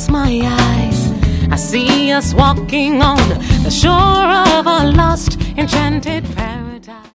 close my eyes, I see us walking on the shore of a lost, enchanted paradise.